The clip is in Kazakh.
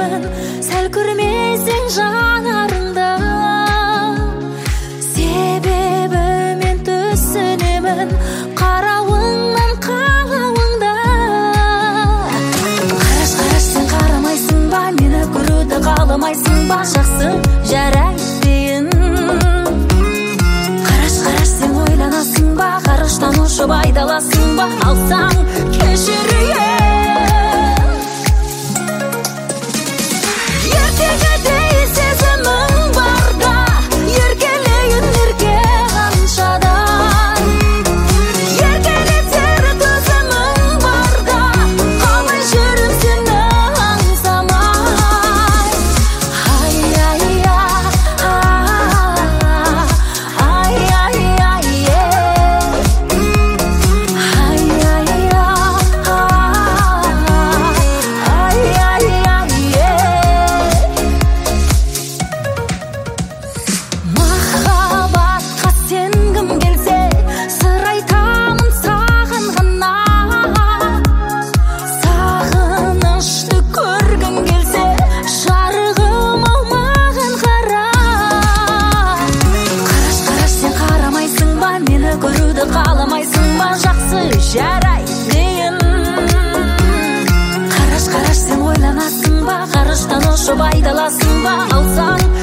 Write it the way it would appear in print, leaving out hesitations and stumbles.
түсінемін, сәл көрмесең жанарыңды. Себебі мен түсінемін, қарауыңнан қалауыңды. Қараш сен қарамайсың ба, мені көруді қаламайсың ба, жақсы жарайды дейін. Қараш сен ойланасың ба, қараштан ұшып айдаласың ба, алсаң кешірейін. Ертегідей сезімің барда, еркелейін ерке қаншадан. Еркелетер төзімің барда, қалай жүрім сені аңсамай. Ай-ай-я, ай-ай-я, махаббатқа сенгім келсе, сыр айтамын саған ғана. Сағынышты көргім келсе, жарығым ау маған қара. Қараш сен қарамайсың ба, мені көруді қаламайсың ба, жақсы жарайды дейін. Қараш сен ойланасың ба, қараштан ұшып айдаласың ба, алсаң